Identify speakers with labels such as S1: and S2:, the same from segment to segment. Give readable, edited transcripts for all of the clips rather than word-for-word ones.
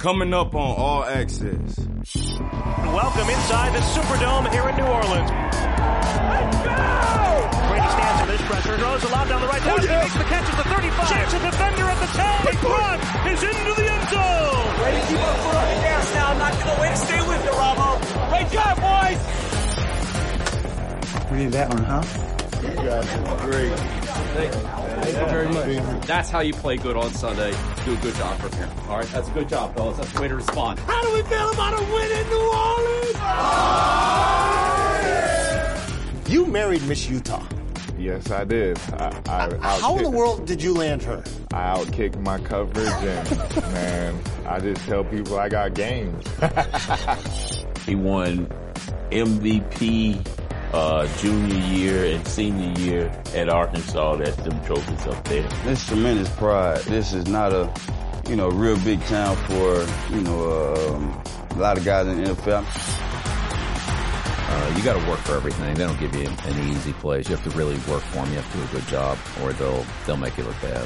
S1: Coming up on All Access.
S2: Welcome inside the Superdome here in New Orleans. Let's go! Brady stands in this pressure, throws a lob down the right side. He makes the catch at the 35. Checks a defender at the 10. Run is into the end zone.
S3: Ready to keep our foot on the gas now. Not going to wait. Stay with you, Ramo. Great job, boys.
S4: We need that one, huh?
S5: You guys are great.
S4: Thank you very much.
S6: That's how you play good on Sunday. Do a good job from here. All right, that's a good job, fellas. That's the way to respond.
S3: How do we feel about a win in New Orleans?
S7: You married Miss Utah.
S5: Yes, I did.
S7: How in the world did you land her?
S5: I outkicked my coverage, and man, I just tell people I got games.
S8: He won MVP junior year and senior year at Arkansas. That's them trophies up there.
S9: It's tremendous pride. This is not a, real big town for, a lot of guys in the NFL.
S10: You got to work for everything. They don't give you any easy plays. You have to really work for them. You have to do a good job, or they'll make you look bad.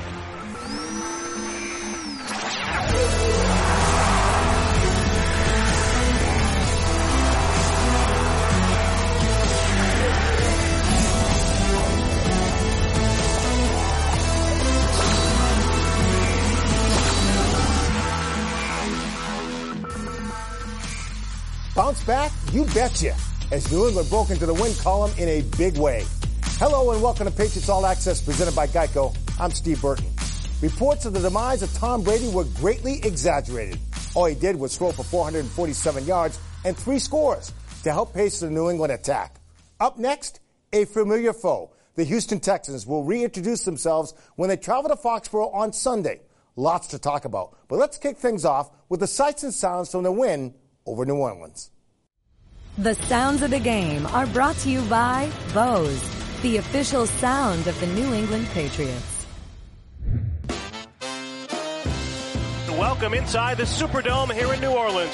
S7: Bounce back? You betcha. As New England broke into the win column in a big way. Hello and welcome to Patriots All Access presented by Geico. I'm Steve Burton. Reports of the demise of Tom Brady were greatly exaggerated. All he did was throw for 447 yards and 3 scores to help pace the New England attack. Up next, a familiar foe. The Houston Texans will reintroduce themselves when they travel to Foxborough on Sunday. Lots to talk about. But let's kick things off with the sights and sounds from the win over New Orleans.
S11: The sounds of the game are brought to you by Bose, the official sound of the New England Patriots.
S2: Welcome inside the Superdome here in New Orleans.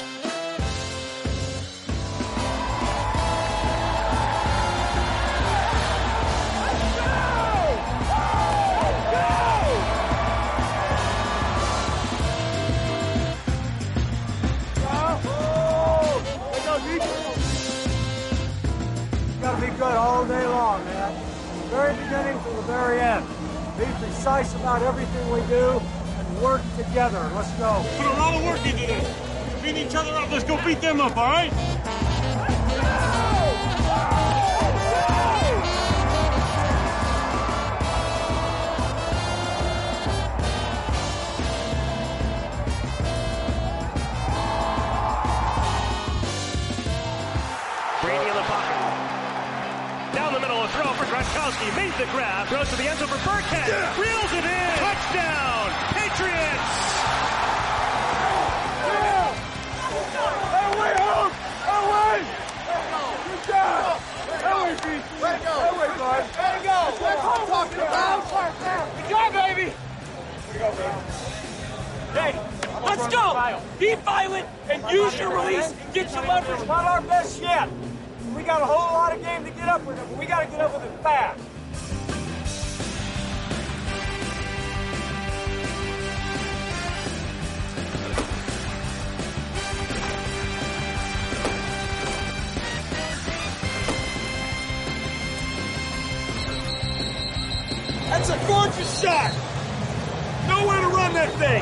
S3: Got to be good all day long, man. From the very beginning to the very end. Be precise about everything we do and work together. Let's go.
S12: Put a lot of work into this. Beat each other up. Let's go beat them up, all right?
S2: Brady in the pocket. Down the middle, a throw for Gronkowski. Made the grab. Throws to the end zone for Burkhead. Yeah. Reels it in. Touchdown. Patriots.
S3: Away, home! Away! Good job! Away, BC! Way to go! Away, bud! Way to go! That's what I'm talking about! Good job, baby! Hey, let's go! Be violent and use your release. Get your leverage. Not our best yet. We got a whole lot of game to get up with it, but we got to get up with it fast. That's a gorgeous shot. Nowhere to run that thing.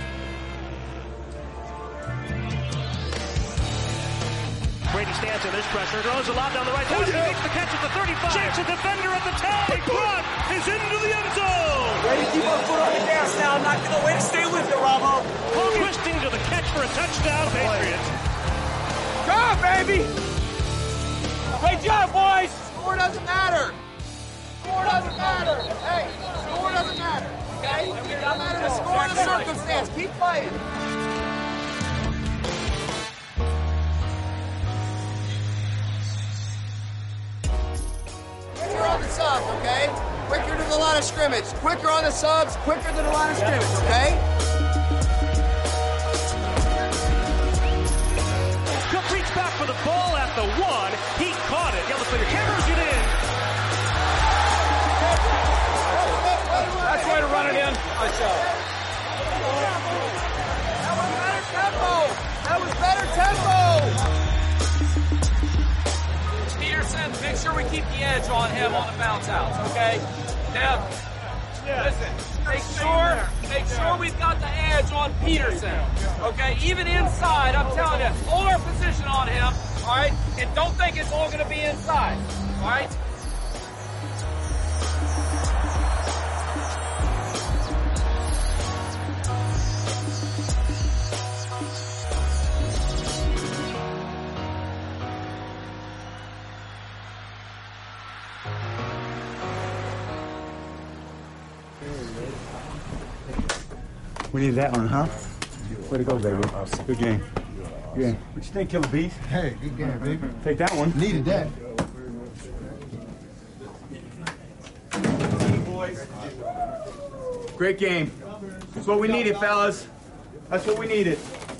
S2: Brady stands in this pressure, throws a lob down the right side. He makes the catch at the 35. Checks a defender at the 10. Run is into the end zone.
S3: Ready to keep our foot on the gas now. Not going to wait. Stay with you, Ramo.
S2: Twisting to the catch for a touchdown, Patriots.
S3: Job, baby. Great job, boys. Score doesn't matter. Score doesn't matter. Hey, score doesn't matter. Okay? It doesn't matter the score of the circumstance. Keep playing. Quicker on the subs, okay? Quicker to the line of scrimmage. Quicker on the subs, quicker to the line of scrimmage, okay?
S2: Cook reached back for the ball at the 1. He caught it. Yellow finger hammers it in.
S3: That's the way to run it in. Nice job.
S13: on him on the bounce outs, okay? Now, listen, make sure we've got the edge on Peterson, okay? Even inside, I'm telling you, hold our position on him, all right? And don't think it's all going to be inside, all right?
S4: We needed that one, huh? Way to go, baby. Good game. Good game. What you think, Killer Beast?
S14: Hey, good game, baby.
S4: Take that one.
S14: Needed that.
S4: Great game. That's what we needed, fellas. That's what we needed.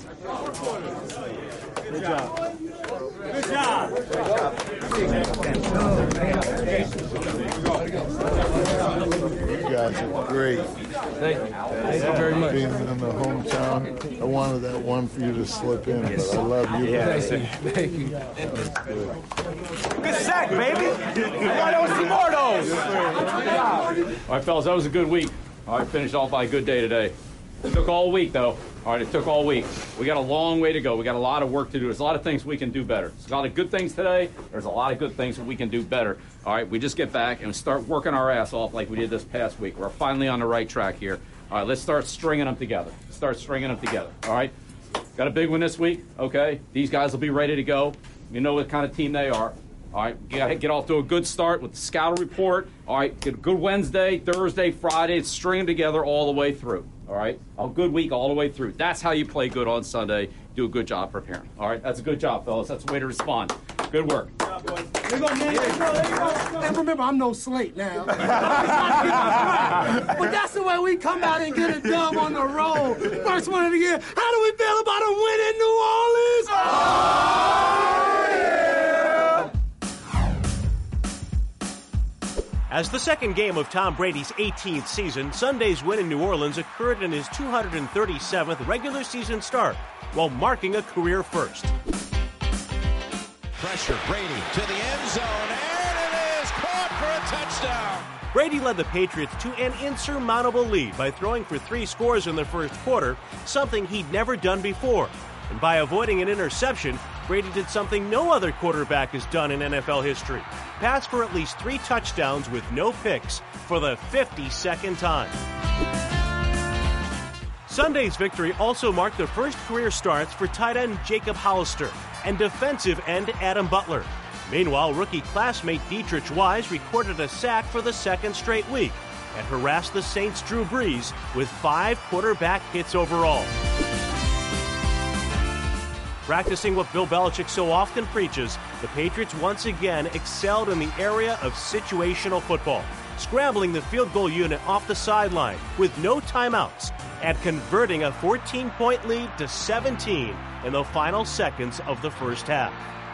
S4: Good job.
S2: Good job.
S14: You guys are great.
S4: Thank you very much.
S14: Being in the hometown, I wanted that one for you to slip in, but I love you.
S4: Yeah,
S14: Thank you.
S2: Good sack, baby. I don't see more of those.
S6: All right, fellas, that was a good week. All right, finished off by a good day today. It took all week, though. All right, it took all week. We got a long way to go. We got a lot of work to do. There's a lot of things we can do better. There's a lot of good things today. There's a lot of good things that we can do better. All right, we just get back and start working our ass off like we did this past week. We're finally on the right track here. All right, let's start stringing them together. All right, got a big one this week. Okay, these guys will be ready to go. You know what kind of team they are. All right, you got to get off to a good start with the scout report. All right, get a good Wednesday, Thursday, Friday, string them together all the way through. All right, a good week all the way through. That's how you play good on Sunday. Do a good job preparing. All right, that's a good job, fellas. That's the way to respond. Good work.
S15: And remember, I'm no Slate now. But that's the way we come out and get a dub on the road. First one of the year. How do we feel about a win in New Orleans?
S2: As the second game of Tom Brady's 18th season, Sunday's win in New Orleans occurred in his 237th regular season start, while marking a career first.
S16: Pressure, Brady to the end zone, and it is caught for a touchdown.
S2: Brady led the Patriots to an insurmountable lead by throwing for 3 scores in the first quarter, something he'd never done before. And by avoiding an interception, Brady did something no other quarterback has done in NFL history. Pass for at least 3 touchdowns with no picks for the 52nd time. Sunday's victory also marked the first career starts for tight end Jacob Hollister and defensive end Adam Butler. Meanwhile, rookie classmate Dietrich Wise recorded a sack for the second straight week and harassed the Saints' Drew Brees with 5 quarterback hits overall. Practicing what Bill Belichick so often preaches, the Patriots once again excelled in the area of situational football, scrambling the field goal unit off the sideline with no timeouts and converting a 14-point lead to 17 in the final seconds of the first half.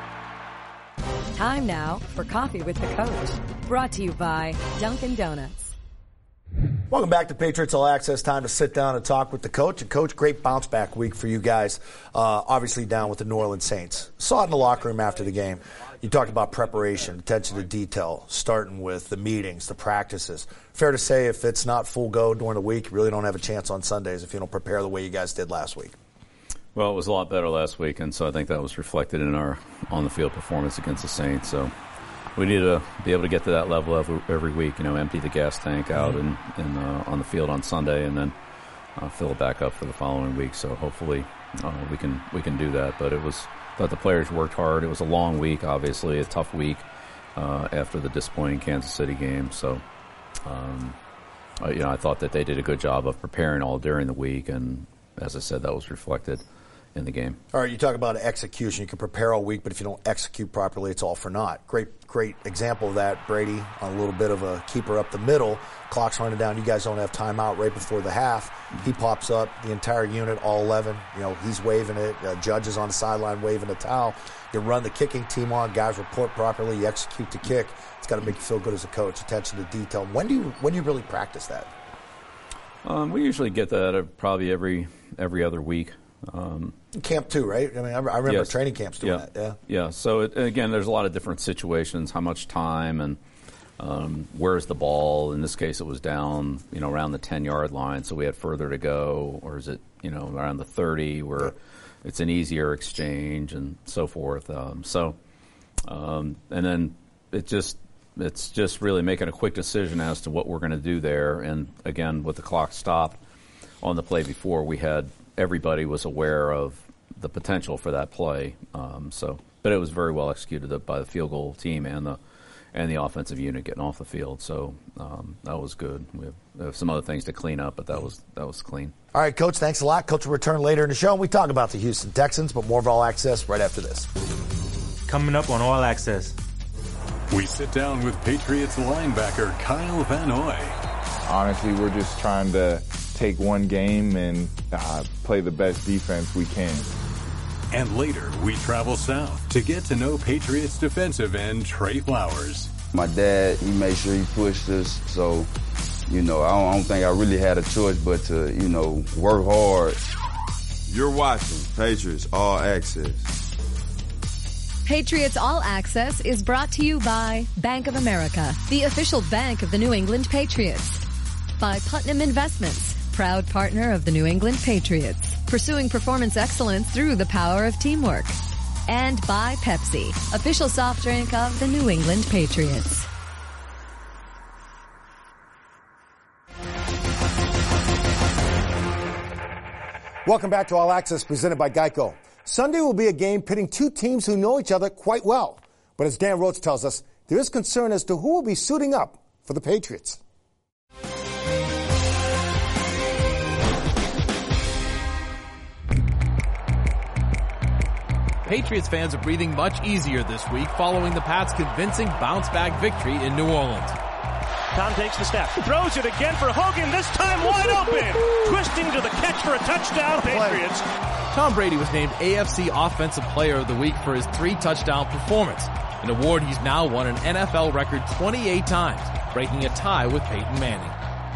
S11: Time now for Coffee with the Coach, brought to you by Dunkin' Donuts.
S7: Welcome back to Patriots All Access. Time to sit down and talk with the coach. And, Coach, great bounce-back week for you guys, obviously down with the New Orleans Saints. Saw it in the locker room after the game. You talked about preparation, attention to detail, starting with the meetings, the practices. Fair to say if it's not full go during the week, you really don't have a chance on Sundays if you don't prepare the way you guys did last week.
S10: Well, it was a lot better last week, and so I think that was reflected in our on-the-field performance against the Saints. So we need to be able to get to that level every week, empty the gas tank out and on the field on Sunday and then fill it back up for the following week. So hopefully we can do that. But thought the players worked hard. It was a long week, obviously, a tough week after the disappointing Kansas City game. So, I thought that they did a good job of preparing all during the week, and as I said, that was reflected in the game.
S7: All right, you talk about execution. You can prepare all week, but if you don't execute properly, it's all for naught. Great example of that. Brady on a little bit of a keeper up the middle. Clock's running down. You guys don't have timeout right before the half. He pops up, the entire unit, all 11. He's waving it. Judge is on the sideline waving a towel. You run the kicking team on. Guys report properly. You execute the kick. It's got to make you feel good as a coach. Attention to detail. When do you really practice that?
S10: We usually get that probably every other week.
S7: Camp too, right? I remember
S10: yes.
S7: Training camps doing that. Yeah.
S10: Yeah. So again, there's a lot of different situations, how much time, and where's the ball? In this case, it was down, around the 10-yard line, so we had further to go. Or is it, around the 30 where it's an easier exchange and so forth. And then it's just really making a quick decision as to what we're going to do there. And again, with the clock stop on the play before, everybody was aware of the potential for that play. But it was very well executed by the field goal team and the offensive unit getting off the field. So that was good. We have some other things to clean up, but that was clean.
S7: All right, Coach, thanks a lot. Coach will return later in the show. We talk about the Houston Texans, but more of All Access right after this.
S17: Coming up on All Access.
S18: We sit down with Patriots linebacker Kyle Van Noy.
S5: Honestly, we're just trying to take one game and play the best defense we can.
S18: And later, we travel south to get to know Patriots defensive end Trey Flowers.
S9: My dad, he made sure he pushed us, so, I don't think I really had a choice but to, work hard.
S1: You're watching Patriots All Access.
S11: Patriots All Access is brought to you by Bank of America, the official bank of the New England Patriots. By Putnam Investments, proud partner of the New England Patriots, pursuing performance excellence through the power of teamwork. And by Pepsi, official soft drink of the New England Patriots.
S7: Welcome back to All Access presented by Geico. Sunday will be a game pitting two teams who know each other quite well. But as Dan Roach tells us, there is concern as to who will be suiting up for the Patriots.
S19: Patriots fans are breathing much easier this week following the Pats' convincing bounce-back victory in New Orleans.
S2: Tom takes the snap, throws it again for Hogan, this time wide open. Twisting to the catch for a touchdown, Patriots.
S19: Tom Brady was named AFC Offensive Player of the Week for his 3-touchdown performance, an award he's now won an NFL record 28 times, breaking a tie with Peyton Manning.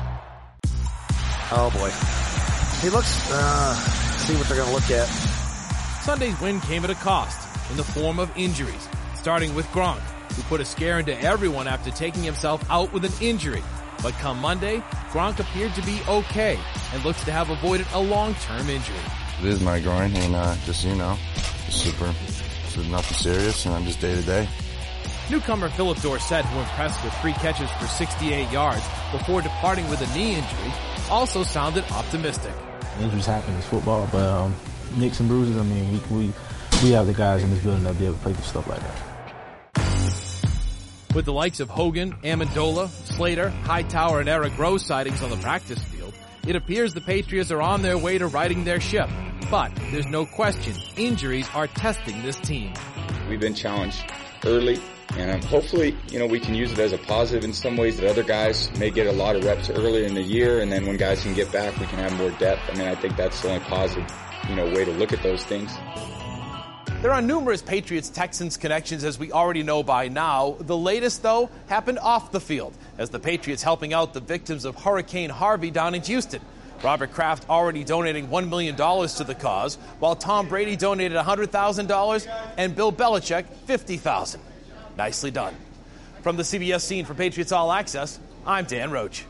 S20: Oh boy. He looks, see what they're going to look at.
S19: Sunday's win came at a cost in the form of injuries, starting with Gronk, who put a scare into everyone after taking himself out with an injury. But come Monday, Gronk appeared to be okay and looks to have avoided a long-term injury.
S21: It is my groin, and just super nothing serious, and I'm just day to day.
S19: Newcomer Philip Dorsett, who impressed with 3 catches for 68 yards before departing with a knee injury, also sounded optimistic.
S22: Injuries happen in football, but nicks and bruises, we have the guys in this building that be able to play through stuff like that.
S19: With the likes of Hogan, Amendola, Slater, Hightower, and Eric Rose sightings on the practice field, it appears the Patriots are on their way to righting their ship. But there's no question, injuries are testing this team.
S23: We've been challenged early, and hopefully, we can use it as a positive in some ways that other guys may get a lot of reps earlier in the year, and then when guys can get back, we can have more depth. I think that's the only positive, way to look at those things.
S19: There are numerous Patriots-Texans connections, as we already know by now. The latest, though, happened off the field, as the Patriots helping out the victims of Hurricane Harvey down in Houston. Robert Kraft already donating $1 million to the cause, while Tom Brady donated $100,000 and Bill Belichick $50,000. Nicely done. From the CBS scene for Patriots All Access, I'm Dan Roach.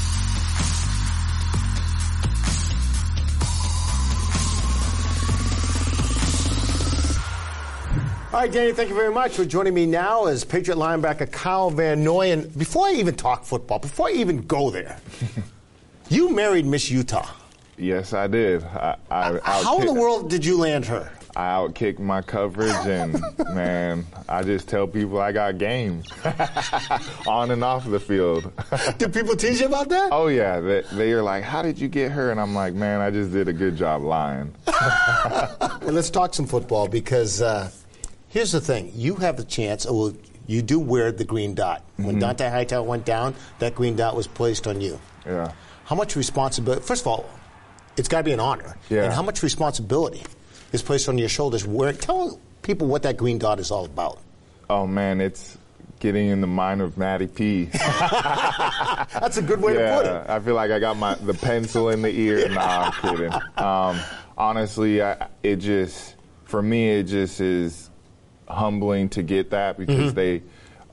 S7: All right, Danny, thank you very much for joining me now as Patriot linebacker Kyle Van Noy. And before I even talk football, before I even go there, you married Miss Utah.
S5: Yes, I did.
S7: How in the world did you land her?
S5: I outkicked my coverage, and, man, I just tell people I got game on and off the field.
S7: Do people tease you about that?
S5: Oh, yeah. They are like, how did you get her? And I'm like, man, I just did a good job lying.
S7: Well, let's talk some football because here's the thing. You have the chance, you do wear the green dot. When Dante Hightower went down, that green dot was placed on you.
S5: Yeah.
S7: How much responsibility? First of all, it's got to be an honor.
S5: Yeah.
S7: And how much responsibility is placed on your shoulders? Tell people what that green dot is all about.
S5: Oh, man, it's getting in the mind of Matty P.
S7: That's a good way to put it.
S5: I feel like I got the pencil in the ear. Nah, I'm kidding. Honestly, for me, it just is humbling to get that because they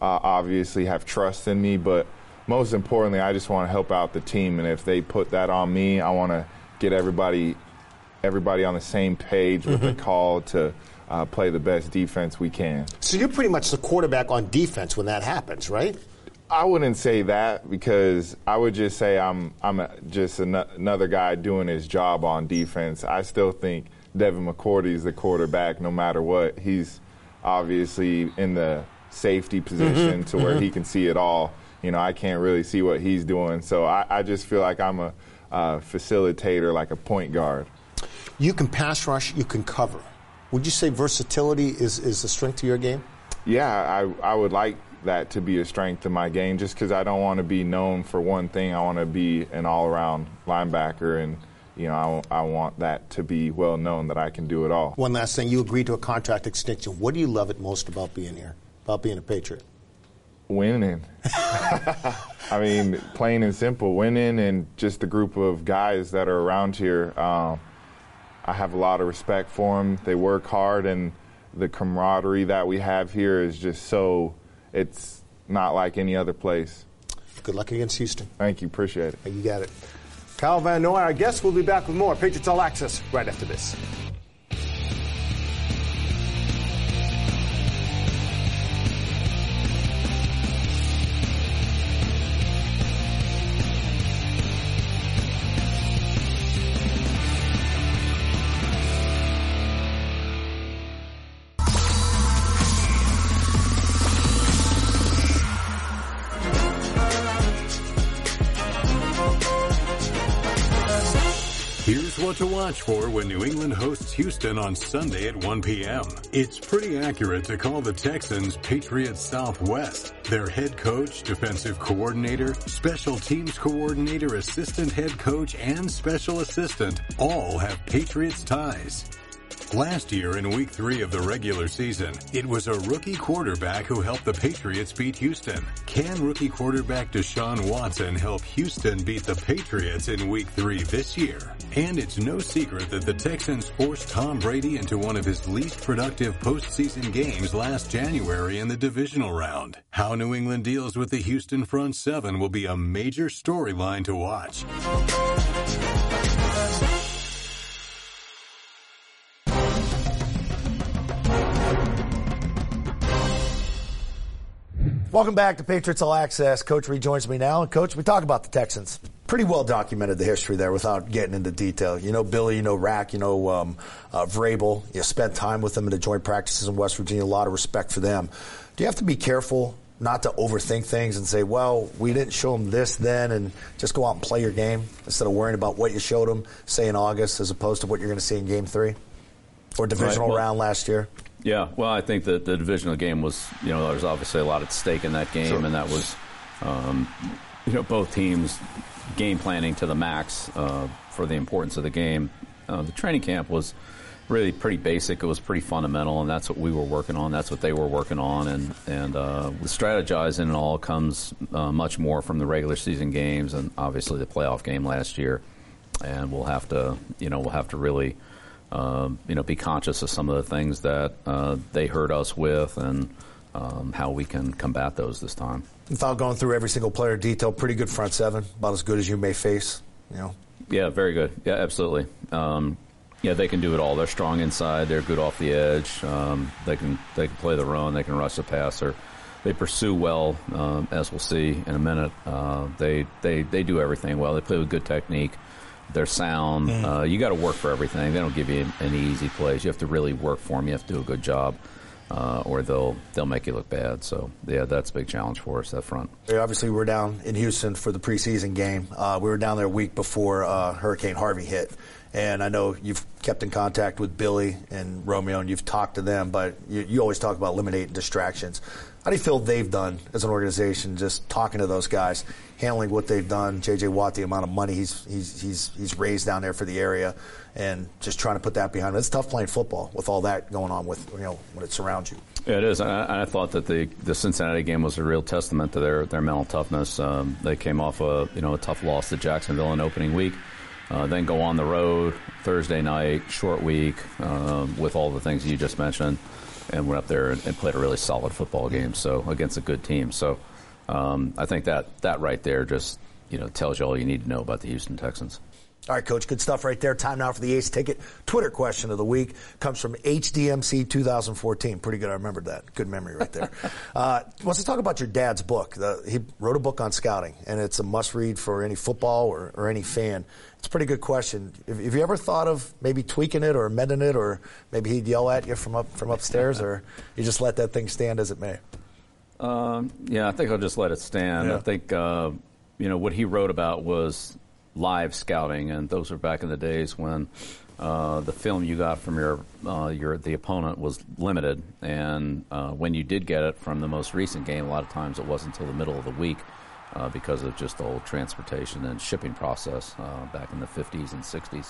S5: obviously have trust in me, but most importantly, I just want to help out the team. And if they put that on me, I want to get everybody on the same page with the call to play the best defense we can.
S7: So you're pretty much the quarterback on defense when that happens, right?
S5: I wouldn't say that, because I would just say I'm just another guy doing his job on defense. I still think Devin McCourty is the quarterback no matter what. He's obviously in the safety position to where he can see it all. You know, I can't really see what he's doing. So I just feel like I'm a facilitator, like a point guard.
S7: You can pass rush, you can cover. Would you say versatility is a strength to your game?
S5: Yeah, I would like that to be a strength to my game, just because I don't want to be known for one thing. I want to be an all-around linebacker, and you know, I want that to be well known that I can do it all.
S7: One last thing, you agreed to a contract extension. What do you love it most about being here, about being a Patriot?
S5: Winning. I mean, plain and simple, winning, and just the group of guys that are around here. I have a lot of respect for them. They work hard, and the camaraderie that we have here is just so, it's not like any other place.
S7: Good luck against Houston.
S5: Thank you. Appreciate it.
S7: You got it. Kyle Van Noy, our guest, will be back with more Patriots All Access right after this.
S18: Here's what to watch for when New England hosts Houston on Sunday at 1 p.m. It's pretty accurate to call the Texans Patriots Southwest. Their head coach, defensive coordinator, special teams coordinator, assistant head coach, and special assistant all have Patriots ties. Last year in Week 3 of the regular season, it was a rookie quarterback who helped the Patriots beat Houston. Can rookie quarterback Deshaun Watson help Houston beat the Patriots in Week 3 this year? And it's no secret that the Texans forced Tom Brady into one of his least productive postseason games last January in the divisional round. How New England deals with the Houston front seven will be a major storyline to watch.
S7: Welcome back to Patriots All Access. Coach rejoins me now. And, Coach, we talk about the Texans. Pretty well documented the history there without getting into detail. You know Billy, you know Rack, you know Vrabel. You spent time with them in the joint practices in West Virginia. A lot of respect for them. Do you have to be careful not to overthink things and say, well, we didn't show them this then, and just go out and play your game instead of worrying about what you showed them, say, in August, as opposed to what you're going to see in Game 3 or divisional round last year?
S10: Yeah, well, I think that the divisional game was, you know, there was obviously a lot at stake in that game, and that was, you know, both teams game planning to the max for the importance of the game. The training camp was really pretty basic. It was pretty fundamental, and that's what we were working on. That's what they were working on, and the strategizing and all comes much more from the regular season games and obviously the playoff game last year. And we'll have to really be conscious of some of the things that they hurt us with and how we can combat those this time.
S7: Without going through every single player in detail, pretty good front seven, about as good as you may face, you know.
S10: Yeah, very good. Yeah, absolutely. Yeah, they can do it all. They're strong inside. They're good off the edge. They can play the run. They can rush the passer. They pursue well, as we'll see in a minute. They do everything well. They play with good technique. They're sound. You got to work for everything. They don't give you any easy plays. You have to really work for them. You have to do a good job, or they'll make you look bad. So yeah, that's a big challenge for us, that front.
S7: Obviously, we're down in Houston for the preseason game. We were down there a week before Hurricane Harvey hit, and I know you've kept in contact with Billy and Romeo, and you've talked to them. But you always talk about eliminating distractions. How do you feel they've done as an organization, just talking to those guys, handling what they've done? J.J. Watt, the amount of money he's raised down there for the area, and just trying to put that behind him. It's tough playing football with all that going on with, you know, when it surrounds you.
S10: Yeah, it is. And I thought that the Cincinnati game was a real testament to their mental toughness. They came off a tough loss to Jacksonville in opening week, then go on the road Thursday night, short week, with all the things you just mentioned. and went up there and played a really solid football game. So against a good team. So I think that right there just tells you all you need to know about the Houston Texans.
S20: All right, Coach, good stuff right there. Time now for the Ace Ticket. Twitter question of the week comes from HDMC 2014. Pretty good. I remembered that. Good memory right there. Wants to talk about your dad's book. He wrote a book on scouting, and it's a must-read for any football or any fan. It's a pretty good question. Have you ever thought of maybe tweaking it or amending it, or maybe he'd yell at you from upstairs, or you just let that thing stand as it may?
S10: Yeah, I think I'll just let it stand.
S20: Yeah.
S10: I think what he wrote about was live scouting, and those were back in the days when the film you got from the opponent was limited, and when you did get it from the most recent game, a lot of times it wasn't until the middle of the week because of just the whole transportation and shipping process back in the 50s and 60s.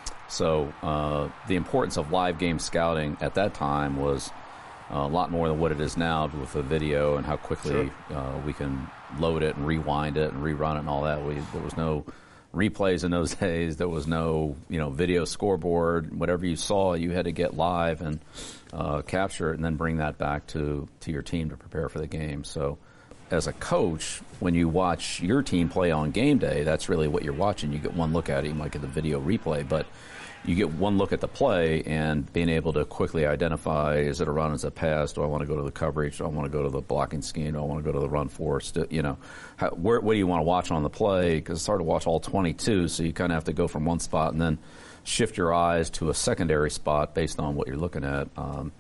S10: So the importance of live game scouting at that time was a lot more than what it is now with the video and how quickly we can load it and rewind it and rerun it and all that. There was no replays in those days. There was no, video scoreboard. Whatever you saw, you had to get live and capture it and then bring that back to your team to prepare for the game. So as a coach, when you watch your team play on game day, that's really what you're watching. You get one look at it. You might get the video replay, but you get one look at the play and being able to quickly identify, is it a run, is it a pass, do I want to go to the coverage, do I want to go to the blocking scheme, do I want to go to the run force, what do you want to watch on the play, because it's hard to watch all 22, so you kind of have to go from one spot and then shift your eyes to a secondary spot based on what you're looking at.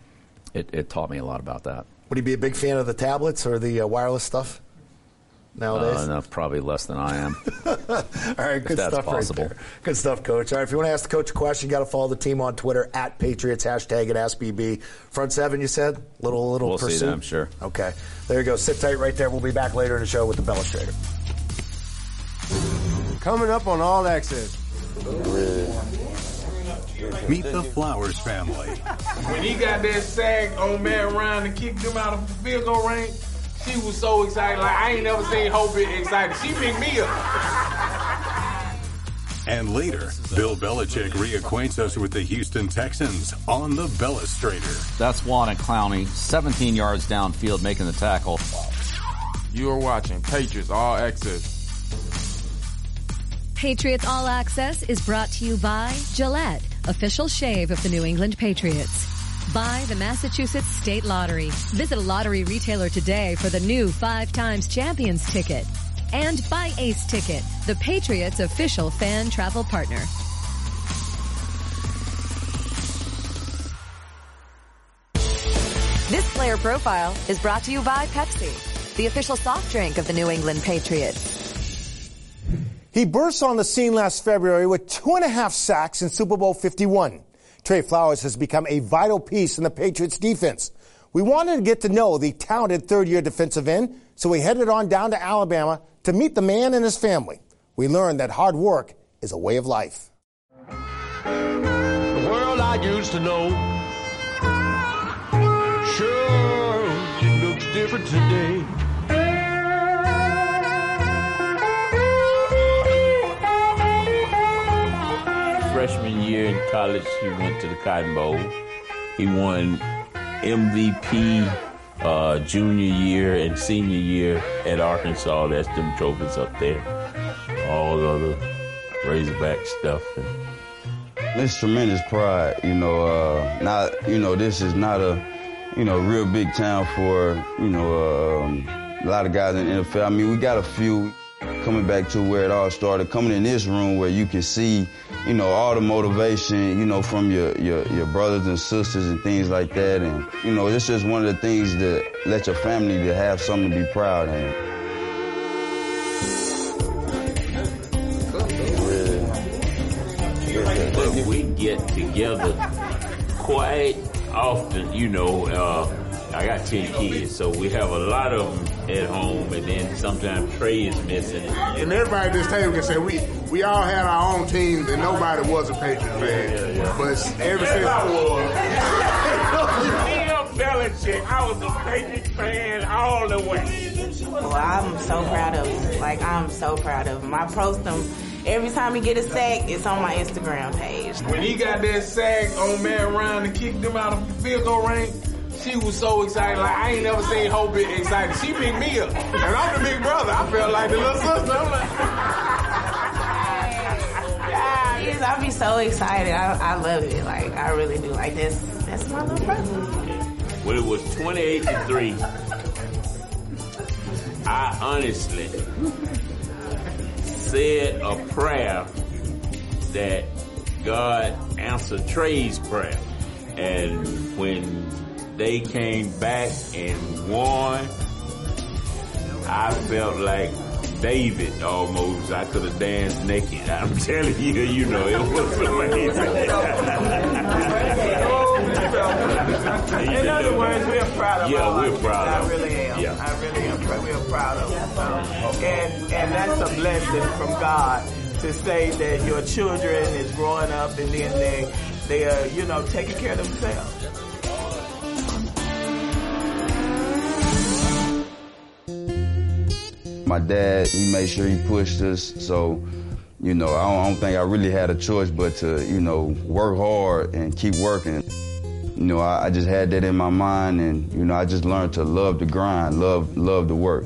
S10: It taught me a lot about that.
S20: Would he be a big fan of the tablets or the wireless stuff nowadays?
S10: No, probably less than I am.
S20: All right, good stuff possible. Right there. Good stuff, Coach. All right, if you want to ask the coach a question, you got to follow the team on Twitter @Patriots, hashtag #AskBB. Front seven, you said? Little
S10: we'll
S20: pursuit?
S10: See them, sure.
S20: Okay, there you go. Sit tight right there. We'll be back later in the show with the Bellastrator.
S3: Coming up on All Access.
S18: Meet the Flowers family.
S8: When he got that sack on Matt Ryan and kicked him out of the field goal range, she was so excited. Like, I ain't never seen Hope excited. She picked me up.
S18: And later, Bill Belichick reacquaints us with the Houston Texans on the Bellastrator.
S10: That's Juan and Clowney, 17 yards downfield making the tackle.
S3: You are watching Patriots All Access.
S11: Patriots All Access is brought to you by Gillette, official shave of the New England Patriots. By the Massachusetts State Lottery. Visit a lottery retailer today for the new 5 times Champions ticket. And by Ace Ticket, the Patriots' official fan travel partner. This player profile is brought to you by Pepsi, the official soft drink of the New England Patriots.
S7: He burst on the scene last February with 2.5 sacks in Super Bowl 51. Trey Flowers has become a vital piece in the Patriots defense. We wanted to get to know the talented third-year defensive end, so we headed on down to Alabama to meet the man and his family. We learned that hard work is a way of life.
S15: The world I used to know, sure, it looks different today.
S12: Freshman year in college, he went to the Cotton Bowl. He won MVP junior year and senior year at Arkansas. That's them trophies up there. All the other Razorback stuff.
S9: It's tremendous pride, this is not a, real big town for, a lot of guys in the NFL. I mean, we got a few. Coming back to where it all started, coming in this room where you can see, all the motivation, from your brothers and sisters and things like that. And, it's just one of the things that let your family to have something to be proud of.
S12: But we get together quite often, I got 10 kids, so we have a lot of them at home, and then sometimes Trey is missing.
S8: And everybody at this table can say we all had our own teams, and nobody was a Patriots fan.
S12: Yeah.
S8: But ever since Bill Belichick, I was a Patriots fan all the way.
S24: Well, I'm so proud of him. I'm so proud of him. I post him every time he get a sack. It's on my Instagram page.
S8: When he got that sack on Matt Ryan and kicked him out of the field goal range, She was so excited, like I ain't never seen Hope be excited. She picked me up, and I'm the big brother. I felt like the little sister. I'm like,
S24: yes, I be so excited. I love it. Like I really do. Like that's my little brother.
S12: When it was 28-3, I honestly said a prayer that God answered Trey's prayer. And when they came back and won, I felt like David almost. I could have danced naked. I'm telling you, you know, it was amazing.
S24: In other words, we're proud of
S12: Yeah, we're proud of
S24: I really am.
S12: Yeah.
S24: I really am. We're proud of them. And that's a blessing from God to say that your children is growing up and then they are, you know, taking care of themselves.
S9: My dad, he made sure he pushed us, so, you know, I don't think I really had a choice but to, you know, work hard and keep working. You know, I just had that in my mind, and, you know, I just learned to love the grind, love the work.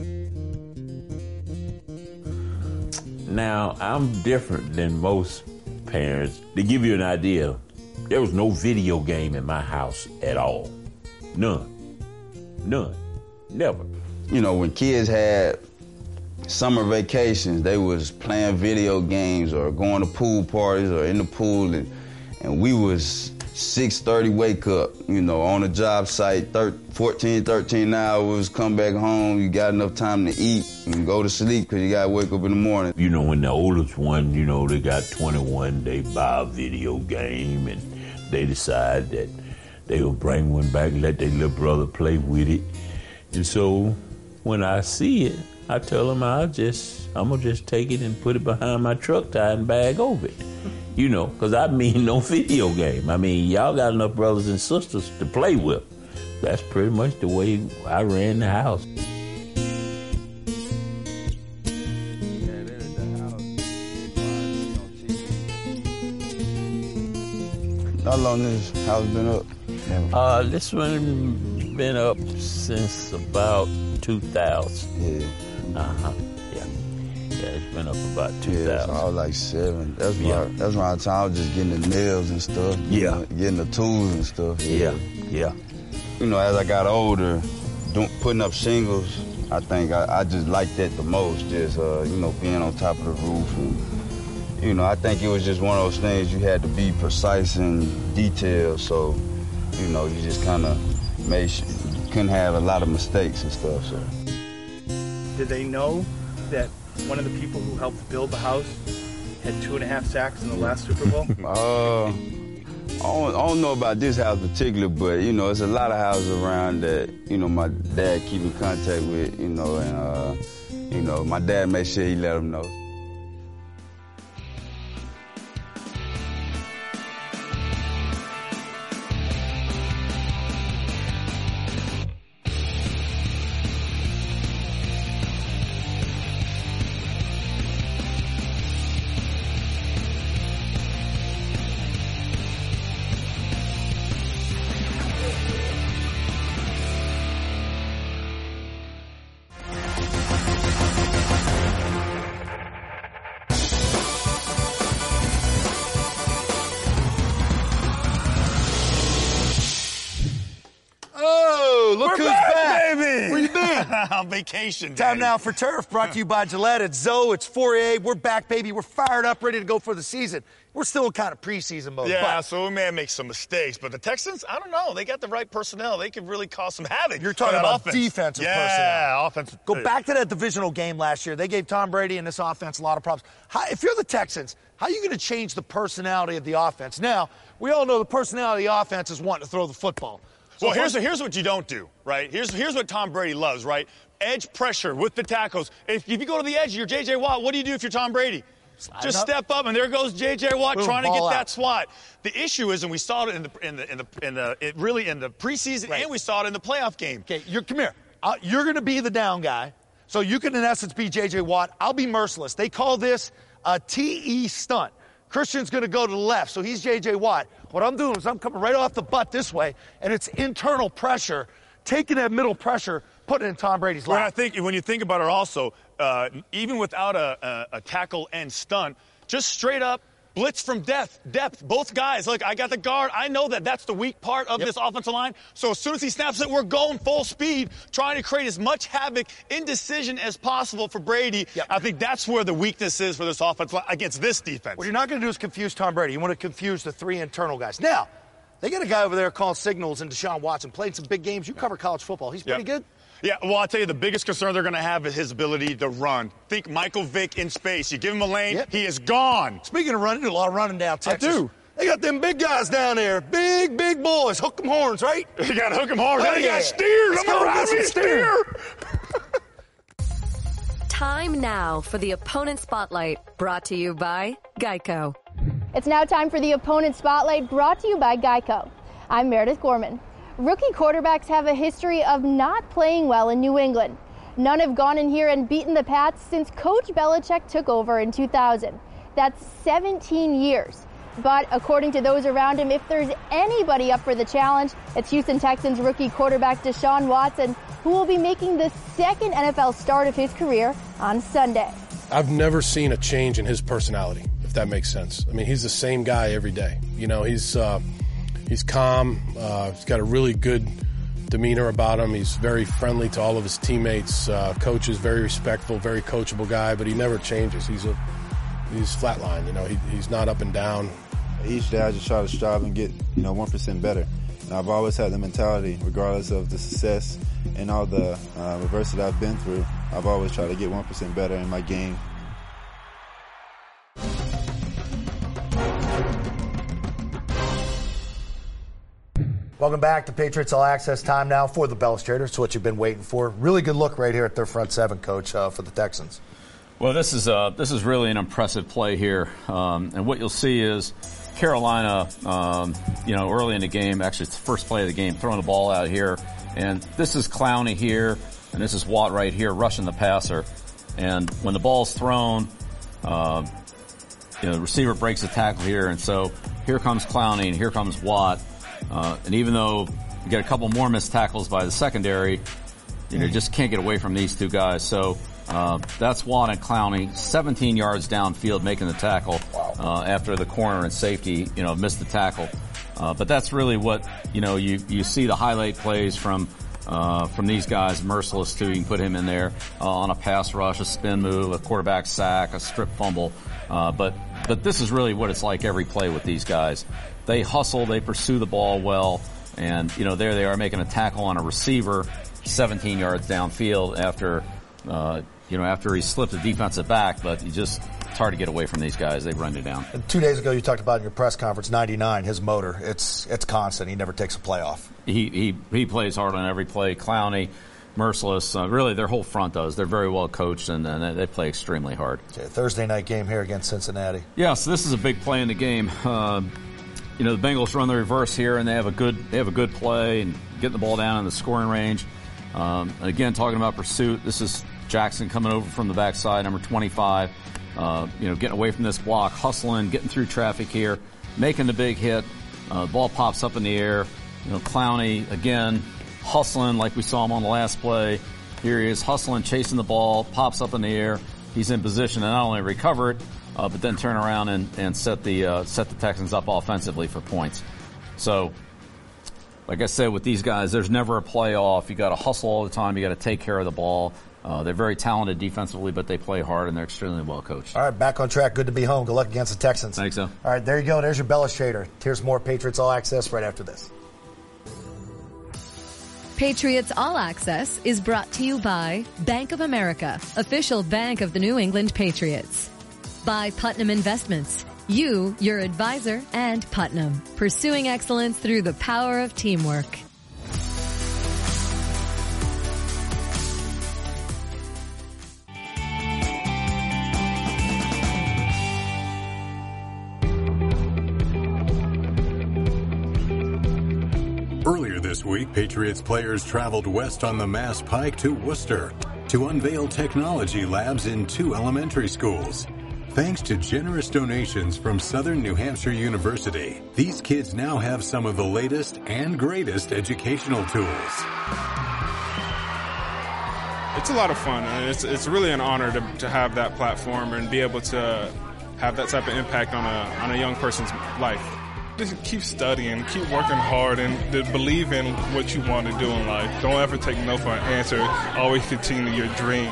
S12: Now, I'm different than most parents. To give you an idea, there was no video game in my house at all. None. Never.
S9: You know, when kids had summer vacations, they was playing video games or going to pool parties or in the pool, and we was 6:30 wake up, you know, on a job site, 13 hours, come back home, you got enough time to eat and go to sleep because you got to wake up in the morning.
S12: You know, when the oldest one, you know, they got 21, they buy a video game and they decide that they will bring one back and let their little brother play with it. And so when I see it, I tell them I'm gonna just take it and put it behind my truck tire and bag over it. You know, because I mean no video game. I mean, y'all got enough brothers and sisters to play with. That's pretty much the way I ran the house.
S9: How long this house been up?
S12: This one been up since about 2000.
S9: Yeah.
S12: Yeah, it's been up about 2000.
S9: Yeah, so I was like 7. That's around the time I was just getting the nails and stuff. You know, getting the tools and stuff.
S12: Yeah.
S9: You know, as I got older, putting up shingles, I think I just liked that the most. Just, you know, being on top of the roof. And, you know, I think it was just one of those things you had to be precise and detailed. So, you know, you just kind of made sure you couldn't have a lot of mistakes and stuff. So.
S4: Did they know that one of the people who helped build the house had 2.5 sacks in the last Super Bowl?
S9: I don't know about this house particular, but, you know, it's a lot of houses around that, you know, my dad keep in contact with, you know, and, you know, my dad made sure he let them know.
S20: Look who's back, baby!
S6: Where you been? On vacation.
S20: Time now for Turf, brought to you by Gillette. It's Zoe, it's Fourier. We're back, baby. We're fired up, ready to go for the season. We're still in kind of preseason mode.
S6: Yeah, so we may make some mistakes, but the Texans, I don't know. They got the right personnel. They could really cause some havoc.
S20: You're talking about defensive personnel.
S6: Yeah, offensive.
S20: Go back to that divisional game last year. They gave Tom Brady and this offense a lot of problems. If you're the Texans, how are you going to change the personality of the offense? Now, we all know the personality of the offense is wanting to throw the football.
S6: So well, here's what you don't do, right? Here's what Tom Brady loves, right? Edge pressure with the tackles. If you go to the edge, you're J.J. Watt. What do you do if you're Tom Brady? Just step up, and there goes J.J. Watt trying to get that swat. The issue is, and we saw it in the preseason, and we saw it in the playoff game.
S20: Okay, come here. You're going to be the down guy, so you can in essence be J.J. Watt. I'll be merciless. They call this a TE stunt.
S7: Christian's going to go to the left, so he's J.J. Watt. What I'm doing is I'm coming right off the butt this way, and it's internal pressure, taking that middle pressure, putting it in Tom Brady's lap.
S6: Well, I think when you think about it also, even without a tackle and stunt, just straight up blitz from depth. Both guys, look, I got the guard. I know that that's the weak part of this offensive line. So as soon as he snaps it, we're going full speed, trying to create as much havoc, indecision as possible for Brady. I think that's where the weakness is for this offensive line against this defense.
S7: What you're not going to do is confuse Tom Brady. You want to confuse the three internal guys. Now, they got a guy over there calling signals, and Deshaun Watson played some big games. You cover college football. He's pretty good.
S6: Yeah, well, I'll tell you, the biggest concern they're going to have is his ability to run. Think Michael Vick in space. You give him a lane, he is gone.
S7: Speaking of running, a lot of running down Texas.
S6: I do.
S7: They got them big guys down there. Big boys. Hook 'em horns, right?
S6: You got to hook 'em horns.
S7: Oh,
S6: They got steers. I'm going to ride me a steer.
S11: Time now for the Opponent Spotlight, brought to you by Geico.
S13: It's now time for the Opponent Spotlight, brought to you by Geico. I'm Meredith Gorman. Rookie quarterbacks have a history of not playing well in New England. None have gone in here and beaten the Pats since Coach Belichick took over in 2000. That's 17 years. But according to those around him, if there's anybody up for the challenge, it's Houston Texans rookie quarterback Deshaun Watson, who will be making the second NFL start of his career on Sunday.
S14: I've never seen a change in his personality, if that makes sense. I mean, he's the same guy every day. You know, he's calm. He's got a really good demeanor about him. He's very friendly to all of his teammates. Coach is very respectful, very coachable guy, but he never changes. He's flatline. You know, he's not up and down.
S16: Each day I just try to strive and get 1% better. And I've always had the mentality, regardless of the success and all the adversity I've been through. I've always tried to get 1% better in my game.
S20: Welcome back to Patriots All Access. Time now for the Bellustrators. It's what you've been waiting for. Really good look right here at their front seven, Coach, for the Texans.
S10: Well, this is really an impressive play here, and what you'll see is Carolina, early in the game, actually it's the first play of the game, throwing the ball out here, and this is Clowney here, and this is Watt right here rushing the passer, and when the ball's thrown, the receiver breaks the tackle here, and so here comes Clowney and here comes Watt. And even though you get a couple more missed tackles by the secondary, you just can't get away from these two guys. So that's Watt and Clowney, 17 yards downfield making the tackle after the corner and safety, missed the tackle. But that's really what, you see the highlight plays from these guys. Merciless too. You can put him in there on a pass rush, a spin move, a quarterback sack, a strip fumble. But this is really what it's like every play with these guys. They hustle, they pursue the ball well, and, there they are making a tackle on a receiver 17 yards downfield after he slipped the defensive back, but it's hard to get away from these guys. They run you down.
S20: And 2 days ago, you talked about in your press conference, 99, his motor. It's constant. He never takes a play off.
S10: He plays hard on every play. Clowney, Merciless, really their whole front does. They're very well coached, and they play extremely hard.
S20: Okay, Thursday night game here against Cincinnati.
S10: Yeah, so this is a big play in the game. The Bengals run the reverse here, and they have a good play and getting the ball down in the scoring range. Again, talking about pursuit, this is Jackson coming over from the backside, number 25. Getting away from this block, hustling, getting through traffic here, making the big hit. The ball pops up in the air. Clowney again hustling like we saw him on the last play. Here he is hustling, chasing the ball, pops up in the air. He's in position to not only recover it, but then turn around and set the Texans up offensively for points. So, like I said, with these guys, there's never a play off. You got to hustle all the time. You got to take care of the ball. They're very talented defensively, but they play hard and they're extremely well coached.
S20: All right, back on track. Good to be home. Good luck against the Texans.
S10: Thanks, so.
S20: All right, there you go. There's your Bellustrator. Here's more Patriots All Access right after this.
S11: Patriots All Access is brought to you by Bank of America, official bank of the New England Patriots. By Putnam Investments, your advisor, and Putnam, pursuing excellence through the power of teamwork.
S18: Earlier this week, Patriots players traveled west on the Mass Pike to Worcester to unveil technology labs in 2 elementary schools. Thanks to generous donations from Southern New Hampshire University, these kids now have some of the latest and greatest educational tools.
S1: It's a lot of fun. It's really an honor to have that platform and be able to have that type of impact on a young person's life. Just keep studying, keep working hard, and to believe in what you want to do in life. Don't ever take no for an answer. Always continue your dream.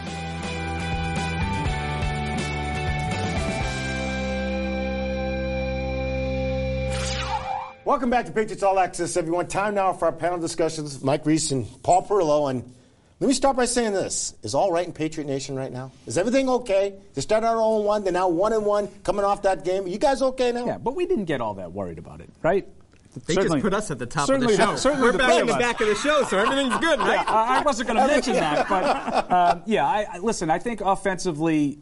S7: Welcome back to Patriots All Access, everyone. Time now for our panel discussions with Mike Reese and Paul Perillo. And let me start by saying this. Is all right in Patriot Nation right now? Is everything okay? They started out 0-1. They're now 1-1 coming off that game. Are you guys okay now?
S2: Yeah, but we didn't get all that worried about it, right?
S17: They just put us at the top of the show. We're back in the back of the show, so everything's good, right?
S2: Yeah, I wasn't going to mention that, but listen, I think offensively,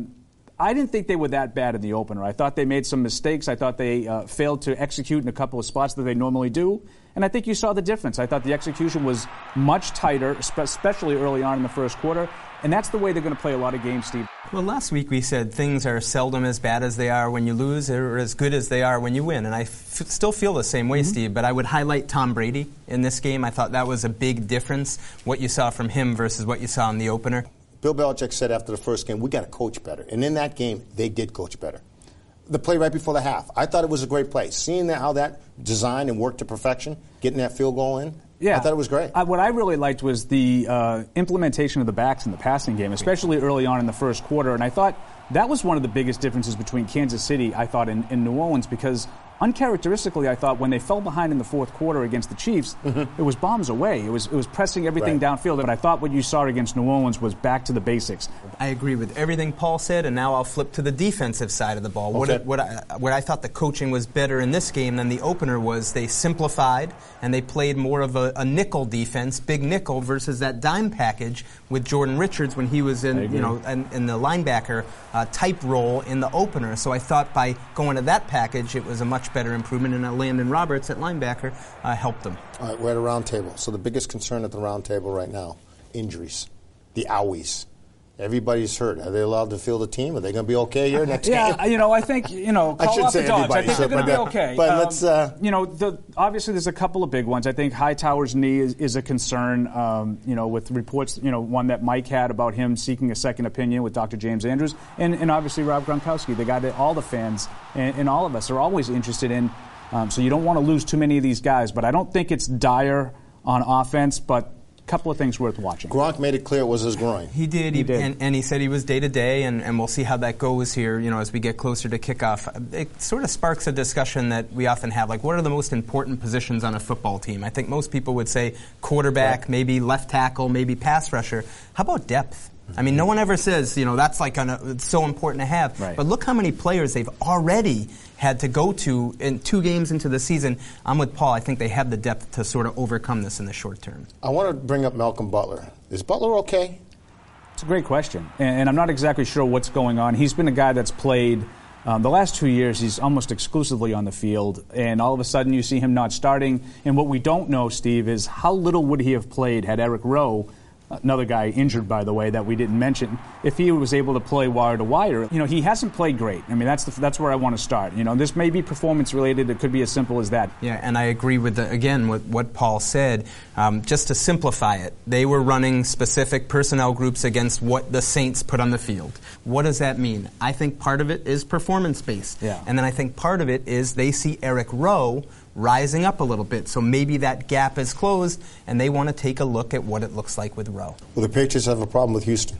S2: I didn't think they were that bad in the opener. I thought they made some mistakes. I thought they failed to execute in a couple of spots that they normally do. And I think you saw the difference. I thought the execution was much tighter, especially early on in the first quarter. And that's the way they're going to play a lot of games, Steve.
S17: Well, last week we said things are seldom as bad as they are when you lose or as good as they are when you win. And I still feel the same way, Steve. But I would highlight Tom Brady in this game. I thought that was a big difference, what you saw from him versus what you saw in the opener.
S7: Bill Belichick said after the first game, we got to coach better. And in that game, they did coach better. The play right before the half, I thought it was a great play. Seeing how that designed and worked to perfection, getting that field goal in, I thought it was great.
S2: What I really liked was the implementation of the backs in the passing game, especially early on in the first quarter. And I thought that was one of the biggest differences between Kansas City, I thought, in New Orleans, because uncharacteristically, I thought when they fell behind in the fourth quarter against the Chiefs, it was bombs away. It was pressing everything downfield. But I thought what you saw against New Orleans was back to the basics.
S17: I agree with everything Paul said, and now I'll flip to the defensive side of the ball.
S7: Okay.
S17: What I thought the coaching was better in this game than the opener was they simplified and they played more of a nickel defense, big nickel versus that dime package with Jordan Richards when he was in the linebacker type role in the opener. So I thought by going to that package, it was a much better improvement, and Landon Roberts at linebacker helped them.
S7: All right, we're at a round table. So the biggest concern at the round table right now, injuries, the owies. Everybody's hurt. Are they allowed to field a team? Are they going to be okay here next game?
S2: I think, call
S7: I should
S2: off
S7: say
S2: the dogs. I think they're going to be okay.
S7: But let's...
S2: obviously there's a couple of big ones. I think Hightower's knee is a concern, with reports, one that Mike had about him seeking a second opinion with Dr. James Andrews. And obviously Rob Gronkowski, the guy that all the fans and all of us are always interested in. So you don't want to lose too many of these guys. But I don't think it's dire on offense, but couple of things worth watching.
S7: Gronk made it clear it was his groin.
S17: He did. And he said he was day-to-day, and we'll see how that goes here, as we get closer to kickoff. It sort of sparks a discussion that we often have, like what are the most important positions on a football team? I think most people would say quarterback, maybe left tackle, maybe pass rusher. How about depth? I mean, no one ever says, that's like it's so important to have. Right. But look how many players they've already had to go to in 2 games into the season. I'm with Paul. I think they have the depth to sort of overcome this in the short term.
S7: I want to bring up Malcolm Butler. Is Butler okay?
S2: It's a great question. And I'm not exactly sure what's going on. He's been a guy that's played the last 2 years. He's almost exclusively on the field. And all of a sudden you see him not starting. And what we don't know, Steve, is how little would he have played had Eric Rowe, another guy injured, by the way, that we didn't mention, if he was able to play wire to wire. He hasn't played great. I mean, that's where I want to start. This may be performance related. It could be as simple as that.
S17: Yeah, and I agree with what Paul said. Just to simplify it, they were running specific personnel groups against what the Saints put on the field. What does that mean? I think part of it is performance-based. Yeah. And then I think part of it is they see Eric Rowe rising up a little bit. So maybe that gap is closed, and they want to take a look at what it looks like with Rowe.
S7: Well, the Patriots have a problem with Houston.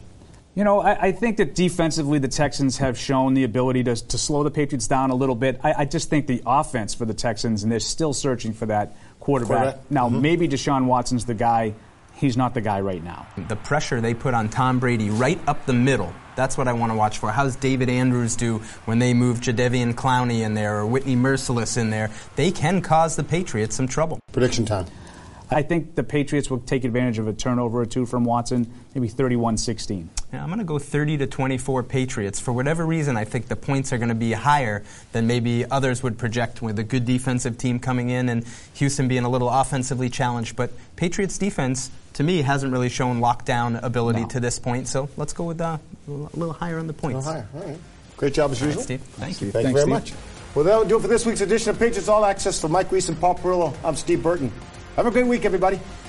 S2: I think that defensively the Texans have shown the ability to slow the Patriots down a little bit. I just think the offense for the Texans, and they're still searching for that quarterback. Now, maybe Deshaun Watson's the guy. He's not the guy right now.
S17: The pressure they put on Tom Brady right up the middle, that's what I want to watch for. How's David Andrews do when they move Jadeveon Clowney in there or Whitney Merciless in there? They can cause the Patriots some trouble.
S7: Prediction time.
S2: I think the Patriots will take advantage of a turnover or two from Watson, maybe 31-16.
S17: Yeah, I'm going to go 30-24 Patriots. For whatever reason, I think the points are going to be higher than maybe others would project with a good defensive team coming in and Houston being a little offensively challenged. But Patriots defense, to me, hasn't really shown lockdown ability to this point. So let's go with a little higher on the points.
S7: A little higher, all right. Great job as usual.
S17: Steve.
S2: Thank you.
S7: Thank you very much. Well, that'll do it for this week's edition of Patriots All Access. For Mike Reese and Paul Perillo, I'm Steve Burton. Have a great week, everybody.